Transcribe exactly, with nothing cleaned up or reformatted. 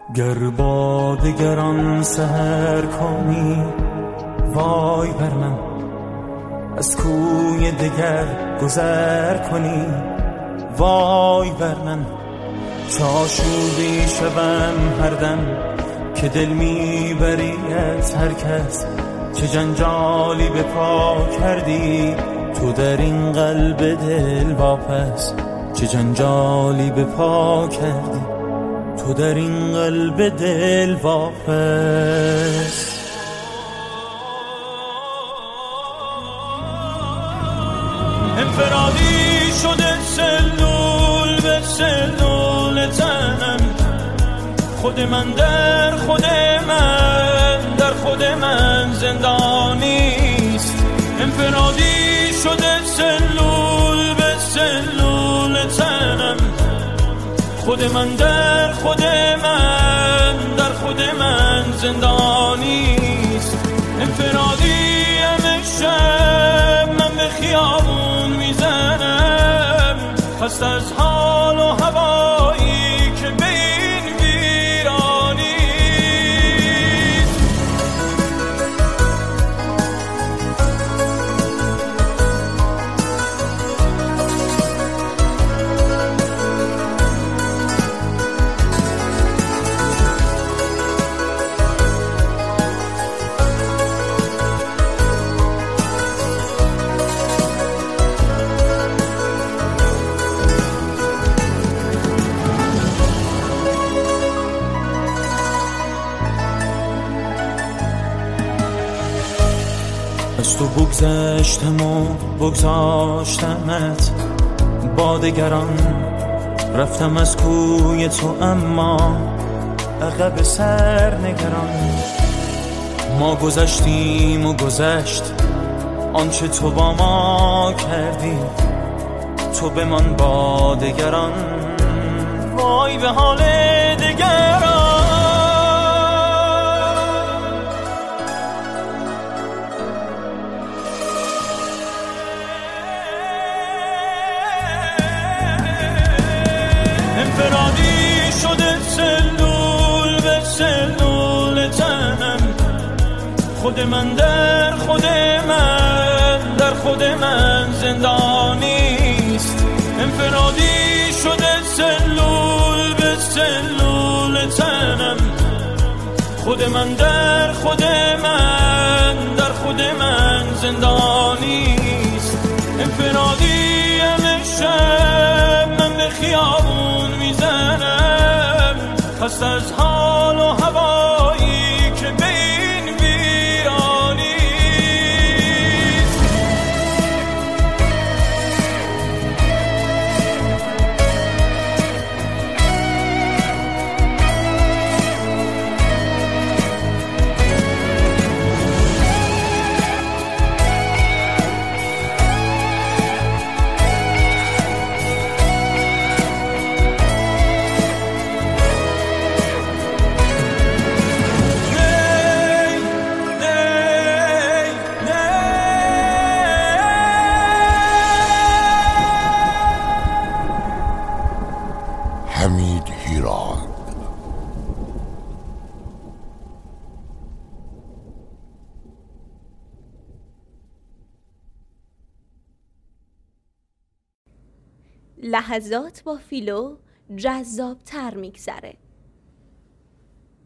گر با دگران سحر کنی وای بر من، از کوی دگر گذر کنی وای بر من. چاشوبی شوم هر دم که دل میبری از هر کس، چه جنجالی به پا کردی تو در این قلب دل واپس، چه جنجالی به پا کردی تو در این قلب دل واپس. انفرادی شده سلول به سلول تنم، خود من در خود من در خود من زندانیست. انفرادی شده سلول به سلول تنم، خود من در خود من در خود من زندانیست. انفرادی همه شب من به خیابون میزنم، خست از حال و هوایی که به این ویرانیست. از تو بگذشتم و بگذاشتمت با دگران، رفتم از کوی تو اما عقب سر نگران. ما گذشتیم و گذشت آنچه تو با ما کردی، تو بمان با دگران وای به حال دگران. انفرادی شده سلول به سلول تنم، خود من در خود من در خود من زندانیست. انفرادی شده سلول به سلول تنم، خود من در خود من در خود من زندانیست. انفرادی همه شب من به خیابون میزنم، خست از حال و هوایی که به این ویرانیست. حمید هیراد. لحظات با فیلو جذاب تر میگذره.